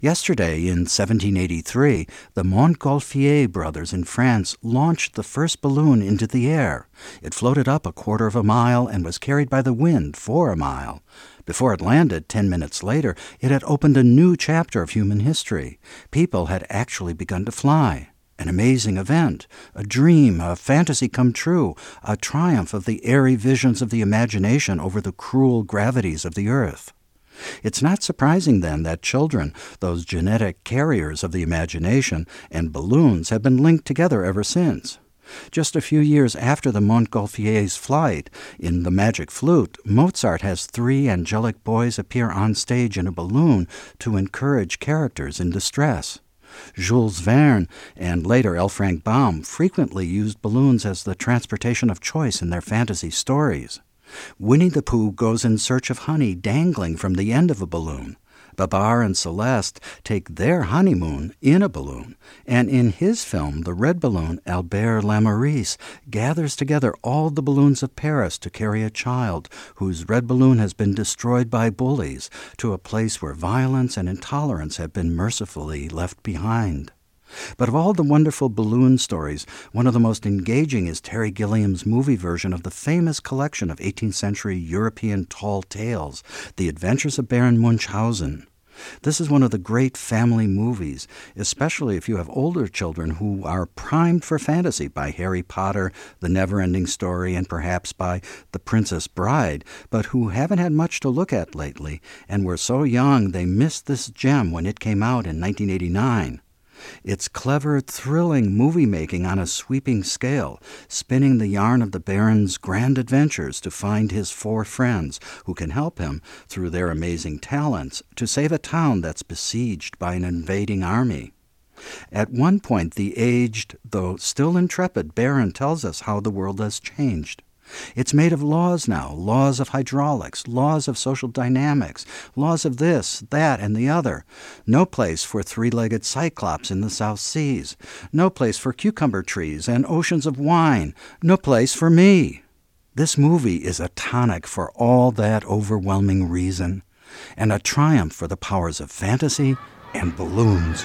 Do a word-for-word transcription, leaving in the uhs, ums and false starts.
Yesterday, in seventeen eighty-three, the Montgolfier brothers in France launched the first balloon into the air. It floated up a quarter of a mile and was carried by the wind for a mile. Before it landed, ten minutes later, it had opened a new chapter of human history. People had actually begun to fly. An amazing event, a dream, a fantasy come true, a triumph of the airy visions of the imagination over the cruel gravities of the earth. It's not surprising, then, that children, those genetic carriers of the imagination, and balloons have been linked together ever since. Just a few years after the Montgolfiers' flight, in The Magic Flute, Mozart has three angelic boys appear on stage in a balloon to encourage characters in distress. Jules Verne and later L. Frank Baum frequently used balloons as the transportation of choice in their fantasy stories. Winnie the Pooh goes in search of honey dangling from the end of a balloon. Babar and Celeste take their honeymoon in a balloon, and in his film, The Red Balloon, Albert Lamouris gathers together all the balloons of Paris to carry a child whose red balloon has been destroyed by bullies to a place where violence and intolerance have been mercifully left behind. But of all the wonderful balloon stories, one of the most engaging is Terry Gilliam's movie version of the famous collection of eighteenth century European tall tales, The Adventures of Baron Munchausen. This is one of the great family movies, especially if you have older children who are primed for fantasy by Harry Potter, The Never-Ending Story, and perhaps by The Princess Bride, but who haven't had much to look at lately, and were so young they missed this gem when it came out in nineteen eighty-nine. It's clever, thrilling movie-making on a sweeping scale, spinning the yarn of the Baron's grand adventures to find his four friends who can help him, through their amazing talents, to save a town that's besieged by an invading army. At one point, the aged, though still intrepid, Baron tells us how the world has changed. It's made of laws now, laws of hydraulics, laws of social dynamics, laws of this, that, and the other. No place for three-legged cyclops in the South Seas. No place for cucumber trees and oceans of wine. No place for me. This movie is a tonic for all that overwhelming reason, and a triumph for the powers of fantasy and balloons.